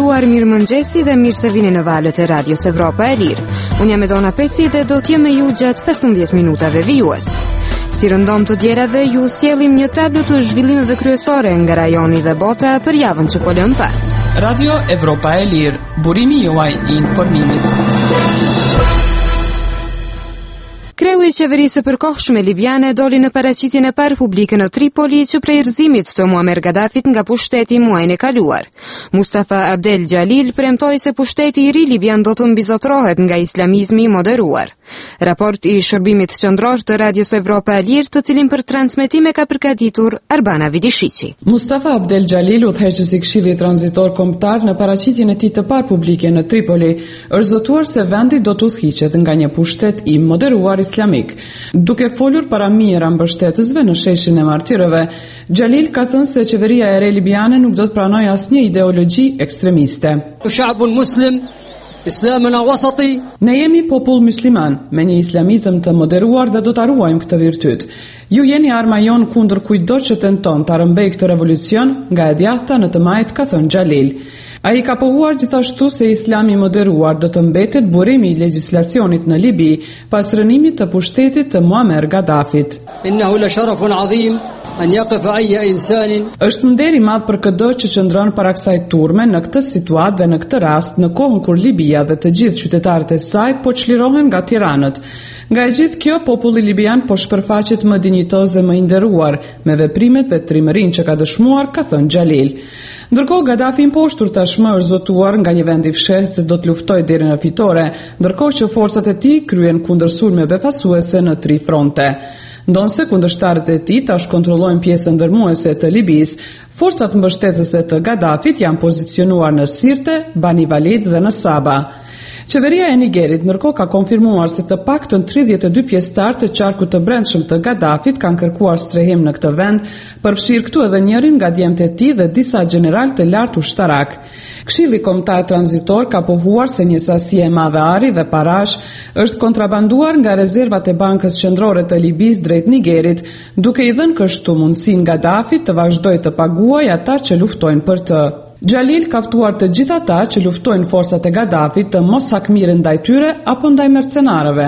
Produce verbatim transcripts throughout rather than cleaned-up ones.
nderuar, mirëmëngjesi dhe mirë se vini në valët e Radios Evropa e Lirë. Unë jam Edona Peci dhe do t'jem me ju gjatë pesëmbëdhjetë minutave vijues. Si rëndom të djerave, ju sjellim një tablo të zhvillimeve kryesore nga rajoni dhe bota për javën që po lëm pas. Radio Evropa e Lirë, burimi juaj i informimit. Kreu i qeverisë së përkohshme libiane doli në paraqitjen e parë publike në Tripoli që prej rrëzimit të Muammar Gaddafit nga pushteti muajin e kaluar. Mustafa Abdel Jalil premtoi se pushteti i ri libian do të mbizotrohet nga islamizmi i moderuar. Raport i shërbimit qendror të Radios Evropa e Lirë, të cilin për transmetim e ka përgatitur Arbana Vidishiqi. Mustafa Abdel Jalil, udhëheqësi i Këshillit Tranzitor Kombëtar, në paraqitjen e tij të parë publike në Tripoli, është zotuar se vendi do të udhëhiqet nga një pushtet i moderuar islamik. Duke folur para mijëra mbështetësve në sheshin e martirëve, Jalil ka thënë se qeveria e re libiane nuk do të pranojë asnjë ideologji ekstremiste. Sha'bun muslim Islamuna wasati. Ne jemi popull musliman me një islamizëm të moderuar dhe do ta ruajmë këtë virtyt. Ju jeni arma jon kundër kujtdo që tenton ta rrëmbejë këtë revolucion nga e djathta në të majt, ka thënë Jalil. Ai ka pohuar gjithashtu se Islami i moderuar do të mbetet burimi i legjislacionit në Libi pas rënimit të pushtetit të Muammar Gaddafit. Innahu la sharafun azim an yaqif ayya insan. Është nder i madh për çdo që qëndron para kësaj turme në këtë situatë dhe në këtë rast në kohën kur Libia dhe të gjithë qytetarët e saj po çlirohen nga tiranët. Nga e gjithë kjo, populli libian po shpërfaqet më dinjitoz dhe më i nderuar me veprimet dhe trimërinë që ka dëshmuar, ka thënë Jalil. Ndërkohë Gaddafi i mposhtur tashmë është zotuar nga një vend i fshehtë se do të luftojë deri në fitore, ndërkohë që forcat e tij kryen kundërsulme befasuese në tri fronte. Ndonse kundërshtarët e tij tash kontrollojnë pjesën ndërmuese të Libisë, forcat mbështetëse të Gaddafit janë pozicionuar në Sirte, Bani Walid dhe në Saba. Qeveria e Nigerit ndërkohë ka konfirmuar se të paktën tridhjetë e dy pjesëtar të qarkut të brendshëm të Gaddafit kanë kërkuar strehim në këtë vend, përfshirë këtu edhe njërin nga djemtë e tij dhe disa gjeneral të lartë ushtarak. Këshilli Kombëtar Tranzitor ka pohuar se një sasi e madhe ari dhe parash është kontrabanduar nga rezervat e Bankës Qendrore të Libisë drejt Nigerit, duke i dhënë kështu mundësinë Gaddafit të vazhdojë të paguajë ata që luftojnë për të. Jalil ka ftuar të gjithë ata që luftojnë forcat e Gaddafit të mos hakmiren ndaj tyre apo ndaj mercenarëve.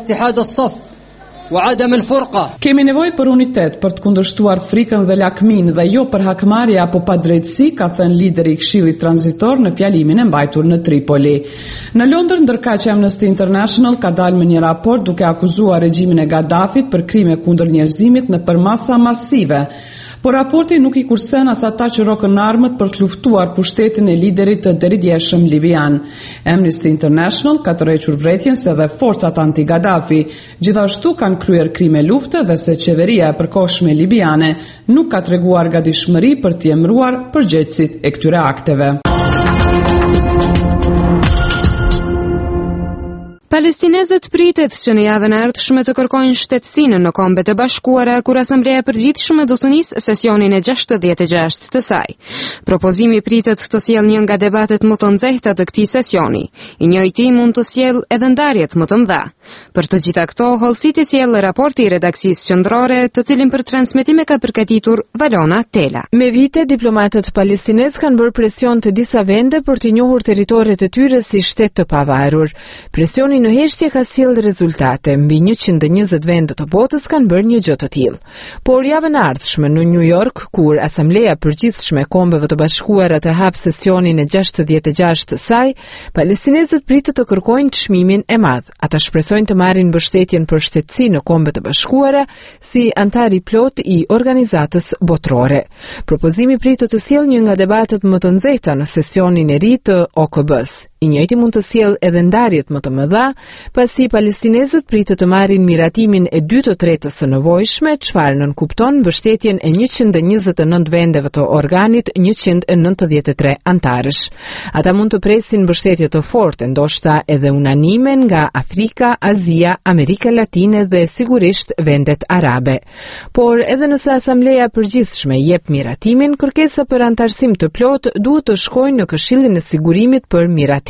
Kemi nevojë për unitet për të kundërshtuar frikën dhe lakmin dhe jo për hakmarrje apo padrejtësi, ka thënë lideri i Këshillit Tranzitor në fjalimin e mbajtur në Tripoli. Në Londër, ndërkaq Amnesty International ka dalë me një raport duke akuzuar regjimin e Gaddafit për krime kundër njerëzimit në përmasa masive. Por raporti nuk i kursen as ata që rokën armët për të luftuar pushtetin e liderit të deridjeshëm libian. Amnesty International ka tërhequr vërejtjen se dhe forcat anti-Gaddafi gjithashtu kanë kryer krime lufte dhe se qeveria e përkohshme libiane nuk ka treguar gatishmëri për të emëruar përgjegjësit e këtyre akteve. Palestinezët pritet që në javën e ardhshme të kërkojnë shtetësinë në Kombet e Bashkuara kur Asambleja e Përgjithshme do të nisë sesionin e gjashtëdhjetë e gjashtë të saj. Propozimi pritet të sjellë një nga debatet më të nxehta të këtij sesioni. I njëjti mund të sjellë edhe ndarjet më të mëdha. Për të gjitha këto, hollësiti sjell raporti i redaksisë qendrore, të cilin për transmetim e ka përgatitur Valona Tela. Me vite, diplomatët palestinez kanë bërë presion të disa vende për të njohur territoret e tyre si shtet të pavarur. Presioni në heshtje ka sjellë rezultate. Mbi njëqind e njëzet vende të botës kanë bërë një gjë të tillë. Por javën e ardhshme në New York, kur Asambleja e Përgjithshme e Kombeve të Bashkuara të hap sesionin e gjashtëdhjetë e gjashtë të saj, palestinezët pritet të kërkojnë çmimin e madh. Ata shpresojnë të marrin mbështetjen për shtetësi në Kombet e Bashkuara si antar i plot i organizatës botërore. Propozimi pritet të sjellë një nga debatet më të nxehta në sesionin e ri të O K B-s. I njëjti mund të sjellë edhe ndarjet më të mëdha, pasi palestinezët pritet të marrin miratimin e dy të tretës së nevojshme, çfarë nënkupton mbështetjen e njëqind e njëzet e nëntë vendeve të organit njëqind e nëntëdhjetë e tre antarësh. Ata mund të presin mbështetje të fortë, ndoshta edhe unanime nga Afrika, Azia, Amerika Latine dhe sigurisht vendet arabe. Por edhe nëse Asambleja e Përgjithshme jep miratimin, kërkesa për antarësim të plot duhet të shkojnë në Këshillin e Sigurimit për miratim.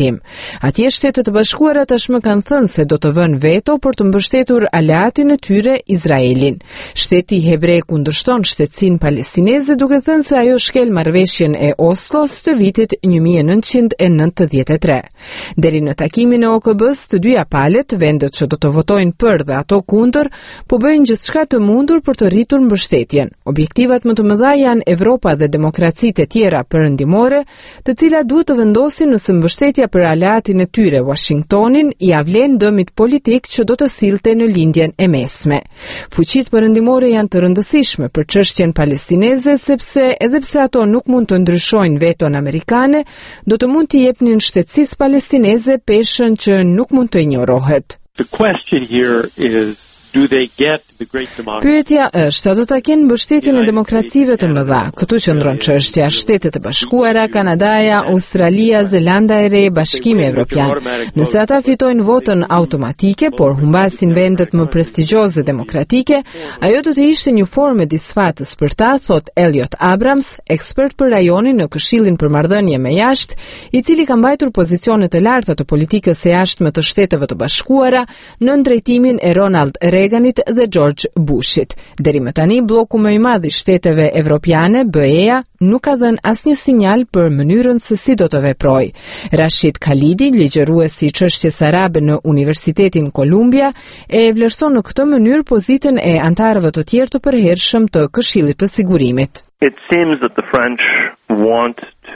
drejtim. Atje Shtetet e Bashkuara tashmë kanë thënë se do të vënë veto për të mbështetur aleatin e tyre Izraelin. Shteti hebrej kundërshton shtetësinë palestineze duke thënë se ajo shkel marrëveshjen e Oslos të vitit një mijë e nëntëqind e nëntëdhjetë e tre. Deri në takimin e O K B-s, të dyja palët, vendet që do të votojnë për dhe ato kundër, po bëjnë gjithçka të mundur për të rritur mbështetjen. Objektivat më të mëdha janë Evropa dhe demokracitë e tjera perëndimore, të cilat duhet të vendosin nëse mbështetja për aleatin e tyre Washingtonin ia vlen dëmit politik që do të sillte në lindjen e mesme. Fuqitë perëndimore janë të rëndësishme për çështjen palestineze sepse edhe pse ato nuk mund të ndryshojnë veton amerikane, do të mund t'i jepnin shtetësisë palestineze peshën që nuk mund të injorohet. The question here is, do they get the great democracy? Pyetja është, a do ta kenë mbështetjen e demokracive të mëdha? Këtu qëndron çështja. Shtetet e Bashkuara, Kanadaja, Australia, Zelanda e Re, Bashkimi Evropian. Nëse ata fitojnë votën automatike, por humbasin vendet më prestigjioze demokratike, ajo do të ishte një formë disfatës për ta, thot Elliot Abrams, ekspert për rajonin në Këshillin për Marrëdhënie me Jashtë, i cili ka mbajtur pozicione të larta të politikës së jashtme të Shteteve të Bashkuara në drejtimin e Ronald Reaganit dhe George Bushit. Deri më tani, bloku më i madh i shteteve evropiane, B E-ja, nuk ka dhënë asnjë sinjal për mënyrën se si do të veprojë. Rashid Khalidi, ligjërues i çështjes arabe në Universitetin Columbia, e vlerëson në këtë mënyrë pozitën e antarëve të tjerë të përhershëm të Këshillit të Sigurimit. It seems that the French want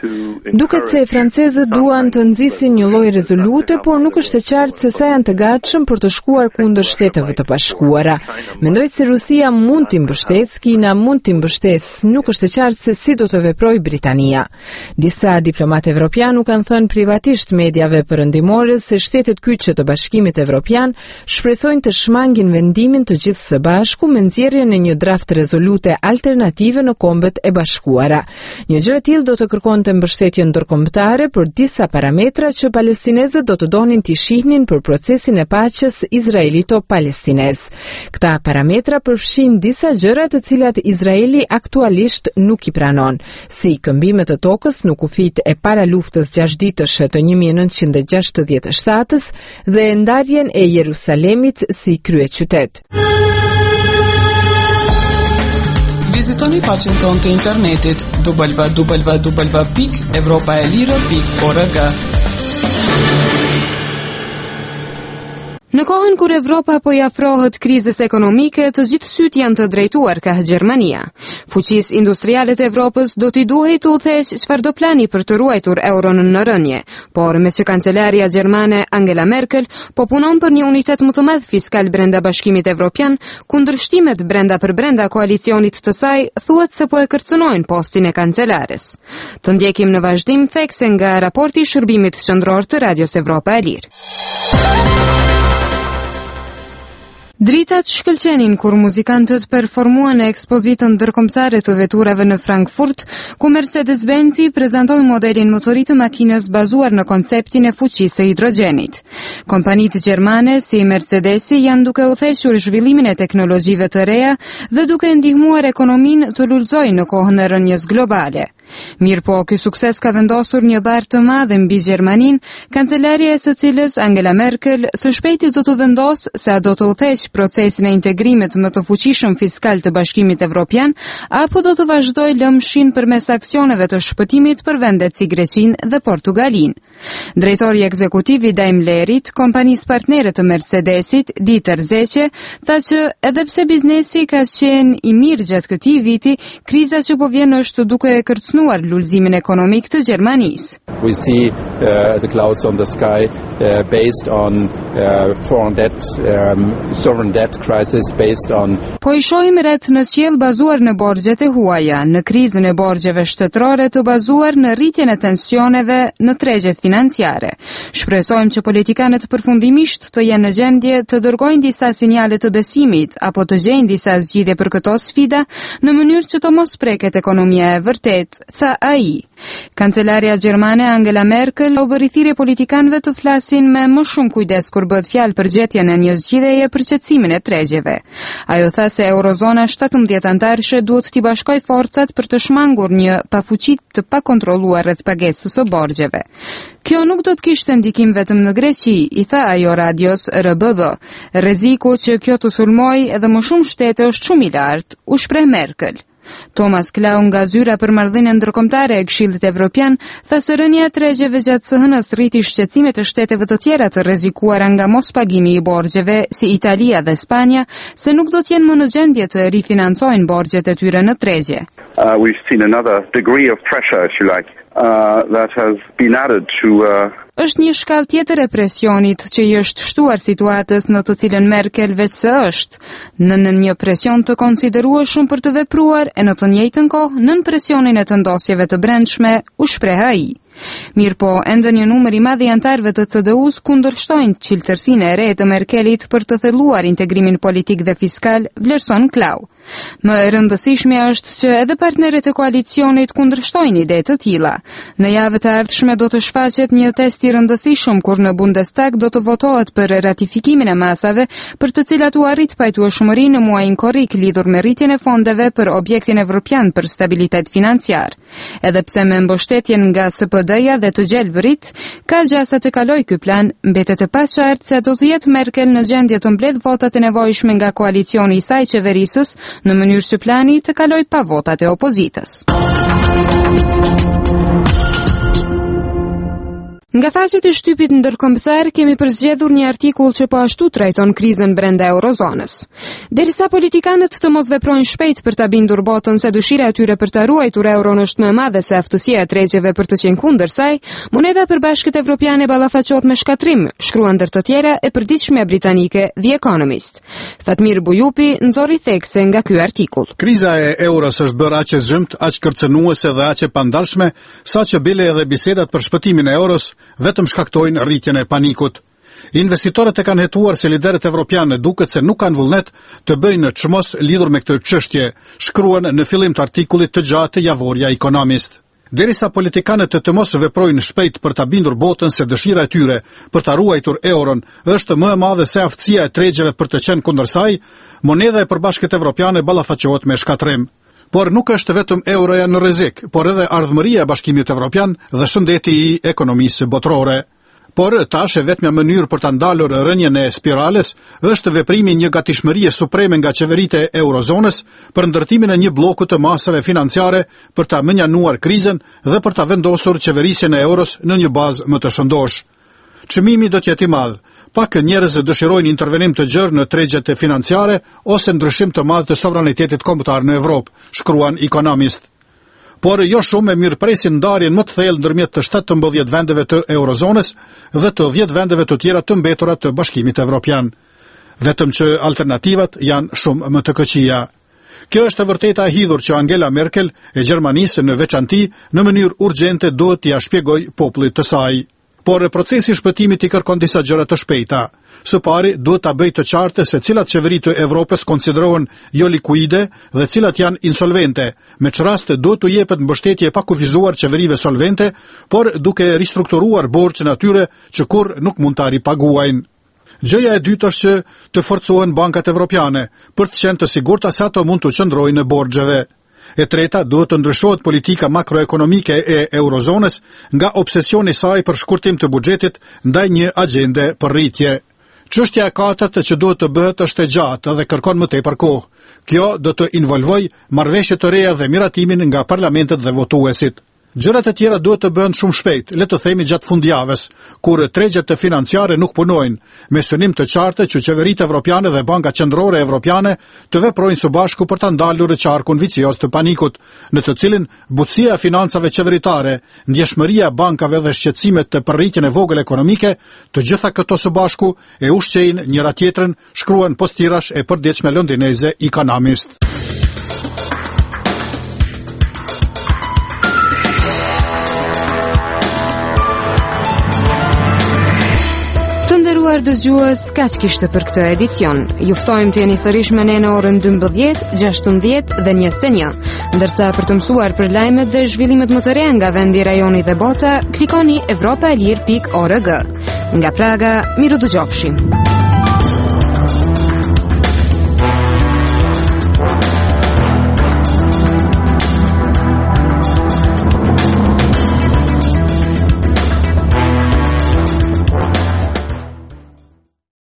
Duket se francezët duan të nxisin një lloj rezolute, por nuk është e qartë se sa janë të gatshëm për të shkuar kundër Shteteve të Bashkuara. Mendoj se Rusia mund t'i mbështesë, Kina mund t'i mbështesë, nuk është e qartë se si do të veprojë Britania. Disa diplomatë evropianë kanë thënë privatisht mediave perëndimore se shtetet kyçe të Bashkimit Evropian shpresojnë të shmangin vendimin të gjithë së bashku me nxjerrjen e një draft rezolute alternative në Kombet e Bashkuara. Një gjë e tillë do të kërkonte mbështetjen ndërkombëtare për disa parametra që palestinezët do të donin t'i shihnin për procesin e paqes izraelito-palestinez. Këta parametra përfshin disa gjëra të cilat Izraeli aktualisht nuk i pranon, si këmbimet e tokës në kufit e para luftës gjashtëditëshe të një mijë e nëntëqind e gjashtëdhjetë e shtatës dhe ndarjen e Jerusalemit si kryeqytet. Vizitoni faqen tonë të internetit w w w pikë evropa e lirë pikë org. Në kohën kur Evropa po i afrohet krizës ekonomike, të gjithë syt janë të drejtuar ka Gjermania. Fuqisë industriale të Evropës do t'i duhej të udhëheqë çfarëdo plani për të ruajtur euron në rënje, por me që kancelaria gjermane Angela Merkel po punon për një unitet më të madh fiskal brenda Bashkimit Evropian, kundërshtimet brenda për brenda koalicionit të saj thuhet se po e kërcënojnë postin e kancelares. Të ndjekim në vazhdim thekse nga raporti i shërbimit qendror të Radios Evropa e Lirë. Dritat shkëlqenin kur muzikantët performuan në ekspozitën ndërkombëtare të veturave në Frankfurt, ku Mercedes-Benzi prezantoi modelin më të ri të makinës bazuar në konceptin e fuqisë së hidrogjenit. Kompanitë gjermane si Mercedesi janë duke udhëhequr zhvillimin e teknologjive të reja dhe duke ndihmuar ekonominë të lulëzojë në kohën e rënjes globale. Mirë po, ky sukses ka vendosur një barë të madhe mbi Gjermaninë, kancelaria e së cilës Angela Merkel së shpejti do të vendosë se a do të udhëheqë procesin e integrimit më të fuqishëm fiskal të Bashkimit Evropian, apo do të vazhdojë lëmshin përmes aksioneve të shpëtimit për vendet si Greqinë dhe Portugalinë. Drejtori ekzekutiv i Daimlerit, kompanisë partnere të Mercedesit, Dieter Zetsche, tha që edhe pse biznesi ka qenë i mirë gjatë këtij viti, kriza që po vjen është duke e kërcënuar lullëzimin ekonomik të Gjermanisë. We see uh, the clouds on the sky uh, based on uh, foreign debt, um, sovereign debt crisis based on. Po i shohim rreth në qiell bazuar në borxhet e huaja, në krizën e borxheve shtetërore të bazuar në rritjen e tensioneve në tregjet financiare. Shpresojmë që politikanët përfundimisht të jenë në gjendje të dërgojnë disa sinjale të besimit apo të gjejnë disa zgjidhje për këto sfida në mënyrë që të mos preket ekonomia e vërtet, tha ai. Kancelaria gjermane Angela Merkel u bëri thirrje politikanëve të flasin me më shumë kujdes kur bëhet fjalë për gjetjen e një zgjidhjeje për qetësimin e tregjeve. Ajo tha se Eurozona shtatëmbëdhjetë anëtarësh duhet t'i bashkojë forcat për të shmangur një pafuqi të pakontrolluar rreth pagesës së borxheve. Kjo nuk do të kishte ndikim vetëm në Greqi, i tha ajo radios R B B. Rreziku që kjo të sulmojë edhe më shumë shtete është shumë i lartë, u shpreh Merkel. Thomas Klau nga zyra për marrëdhënien ndërkombëtare e Këshillit Evropian tha se rënia e tregjeve gjatë S H N-s rriti shqetësimet e shteteve të tjera të rrezikuara nga mospagimi i borxheve si Italia dhe Spanja, se nuk do të jenë më në gjendje të rifinancojnë borxhet e tyre në tregje. Uh, we've seen another degree of pressure, if you like, uh, that has been added to uh... Është një shkallë tjetër e presionit që i është shtuar situatës në të cilën Merkel veçse është, në, në një presion të konsiderueshëm për të vepruar e në të njëjtën kohë nën presionin e të ndosjeve të brendshme, u shpreh ai. Mirë po, ende një numër i madh i anëtarëve të C D U-s kundërshtojnë çiltërsinë e re të Merkelit për të thelluar integrimin politik dhe fiskal, vlerëson Klau. Më e rëndësishme është që edhe partnerët e koalicionit kundërshtojnë ide të tilla. Në javët e ardhshme do të shfaqet një test i rëndësishëm kur në Bundestag do të votohet për ratifikimin e masave për të cilat u arrit pajtueshmëri në muajin korrik lidhur me rritjen e fondeve për objektin evropian për stabilitet financiar. Edhe pse me mbështetjen nga S P D-ja dhe të gjelbërit, ka gjasa të kaloj ky plan, mbetet e paqartë se do të jetë Merkel në gjendje të mbledh votat e nevojshme nga koalicioni i saj qeverisës, në mënyrë që plani të kaloj pa votat e opozitës. Nga faqet e shtypit ndërkombëtar kemi përzgjedhur një artikull që po ashtu trajton krizën brenda eurozonës. Derisa politikanët të mos veprojnë shpejt për ta bindur botën se dëshira e tyre për ta ruajtur euron është më e madhe se aftësia e tregjeve për të qenë kundër saj, moneda e përbashkët evropiane ballafaqohet me shkatrim, shkruan ndër të tjera e përditshmja britanike The Economist. Fatmir Bujupi nxorri thekse nga ky artikull. Kriza e euros është bërë aq e zymt, aq kërcënuese dhe aq e pandalshme, saqë bile edhe bisedat për shpëtimin e euros vetëm shkaktojnë rritjen e panikut. Investitorët e kanë hetuar se liderët evropianë duket se nuk kanë vullnet të bëjnë çmos lidhur me këtë çështje, shkruan në fillim të artikullit të gjatë Javorja Economist. Derisa politikanët të mos veprojnë shpejt për ta bindur botën se dëshira e tyre për ta ruajtur euron është më e madhe se aftësia e tregjeve për të qenë kundër saj, moneda e përbashkët evropiane ballafaqohet me shkatrim. Por nuk është vetëm euroja në rrezik, por edhe ardhmëria e Bashkimit Evropian dhe shëndeti i ekonomisë botërore. Por tash e vetmja mënyrë për ta ndalur rënjen e spirales është veprimi një gatishmërie supreme nga qeveritë e eurozonës për ndërtimin e një bloku të masave financiare për ta menjanuar krizën dhe për ta vendosur qeverisjen e euros në një bazë më të shëndosh. Çmimi do të jetë i madh. Pak njerëz dëshirojnë intervenim të gjerë në tregjet e financiare ose ndryshim të madh të sovranitetit kombëtar në Evropë, shkruan Economist. Por jo shumë e mirëpresin ndarjen më të thellë ndërmjet të shtatëmbëdhjetë vendeve të eurozonës dhe të dhjetë vendeve të tjera të mbetura të Bashkimit Evropian. Vetëm që alternativat janë shumë më të këqija. Kjo është e vërteta e hidhur që Angela Merkel e Gjermanisë në veçanti në mënyrë urgjente duhet t'ia shpjegojë popullit të saj. Por procesi i shpëtimit i kërkon disa gjëra të shpejta. Së pari, duhet ta bëjë të qartë se cilat qeveri të Evropës konsiderohen jo likuide dhe cilat janë insolvente, me që rast duhet të jepet mbështetje pa kufizuar qeverive solvente, por duke ristrukturuar borxhin atyre që kur nuk mund ta ripaguajnë. Gjëja e dytë është që të forcohen bankat evropiane, për të qenë të sigurta se ato mund të qëndrojnë në borxheve. E treta, duhet të ndryshohet politika makroekonomike e eurozonës nga obsesioni i saj për shkurtim të buxhetit ndaj një agjende për rritje. Çështja e katërt që duhet të bëhet është e gjatë dhe kërkon më tepër kohë. Kjo do të involvojë marrëveshje të reja dhe miratimin nga parlamentet dhe votuesit. Gjërat e tjera duhet të bëhen shumë shpejt, le të themi gjatë fundjavës, kur tregjet e financiare nuk punojnë, me synim të qartë që qeveritë evropiane dhe banka qendrore evropiane të veprojnë së bashku për ta ndalur qarkun vicioz të panikut, në të cilin butësia e financave qeveritare, ndjeshmëria e bankave dhe shqetësimet të përrritjen e vogël ekonomike, të gjitha këto së bashku e ushqejnë njëra tjetrën, shkruan postirash e përditshme londineze Economist. nderuar dëgjues, kaq kishte për këtë edicion. Ju ftojmë të jeni sërish me ne në orën dymbëdhjetë, gjashtëdhjetë dhe njëzet e një. Ndërsa për të mësuar për lajmet dhe zhvillimet më të reja nga vendi, rajoni dhe bota, klikoni evropaelir pikë org. Nga Praga, miru dëgjofshim.